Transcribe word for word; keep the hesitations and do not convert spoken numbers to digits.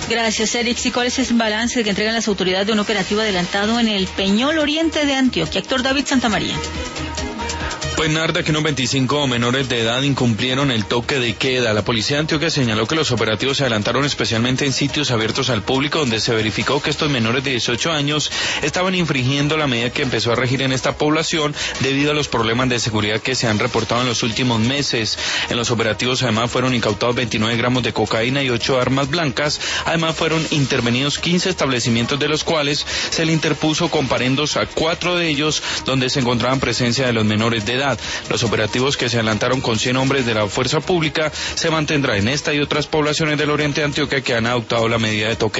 Gracias, Eric. ¿Y cuál es el balance que entregan las autoridades de un operativo adelantado en el Peñol Oriente de Antioquia? Actor David Santamaría. Pues Narda, que unos veinticinco menores de edad incumplieron el toque de queda. La policía de Antioquia señaló que los operativos se adelantaron especialmente en sitios abiertos al público, donde se verificó que estos menores de dieciocho años estaban infringiendo la medida que empezó a regir en esta población debido a los problemas de seguridad que se han reportado en los últimos meses. En los operativos además fueron incautados veintinueve gramos de cocaína y ocho armas blancas. Además fueron intervenidos quince establecimientos, de los cuales se le interpuso comparendos a cuatro de ellos donde se encontraban presencia de los menores de edad. Los operativos, que se adelantaron con cien hombres de la fuerza pública, se mantendrán en esta y otras poblaciones del oriente de Antioquia que han adoptado la medida de toque